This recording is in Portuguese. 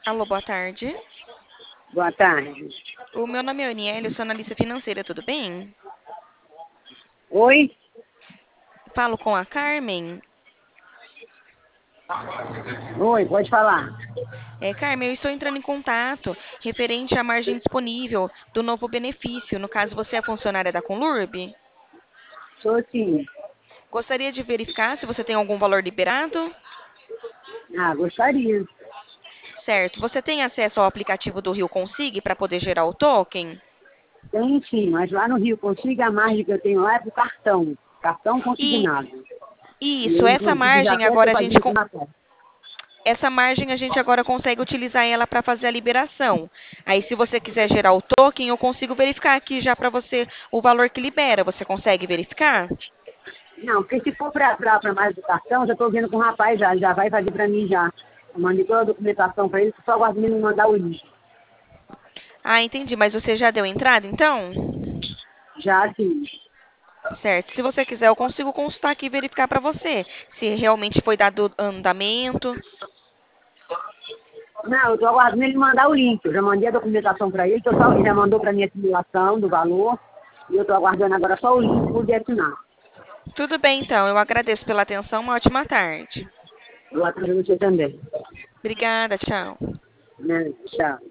Alô, boa tarde. Boa tarde. O meu nome é Aniele, eu sou analista financeira, tudo bem? Oi? Falo com a Carmen. Oi, pode falar. Carmen, eu estou entrando em contato referente à margem disponível do novo benefício. No caso, você é funcionária da Conlurb? Sou sim. Gostaria de verificar se você tem algum valor liberado? Ah, gostaria. Certo. Você tem acesso ao aplicativo do Rio Consig para poder gerar o token? Tem sim, mas lá no Rio Consigo a margem que eu tenho lá é pro cartão. Cartão E consignado. E isso, eu, inclusive, já até estou fazendo com matéria. essa margem a gente agora consegue utilizar ela para fazer a liberação. Aí, se você quiser gerar o token, eu consigo verificar aqui já para você o valor que libera. Você consegue verificar? Não, porque se for para mais do cartão, já estou vendo com o rapaz já vai fazer para mim já. Eu mandei toda a documentação para ele, só aguardo ele me mandar o link. Ah, entendi. Mas você já deu entrada, então? Já assim. Certo. Se você quiser, eu consigo consultar aqui e verificar para você se realmente foi dado andamento. Não, eu estou aguardando ele mandar o link. Eu já mandei a documentação para ele, ele já mandou para mim a simulação do valor. E eu estou aguardando agora só o link para poder assinar. Tudo bem, então. Eu agradeço pela atenção. Uma ótima tarde. Eu atendo você também. Obrigada. Tchau. Né? Tchau.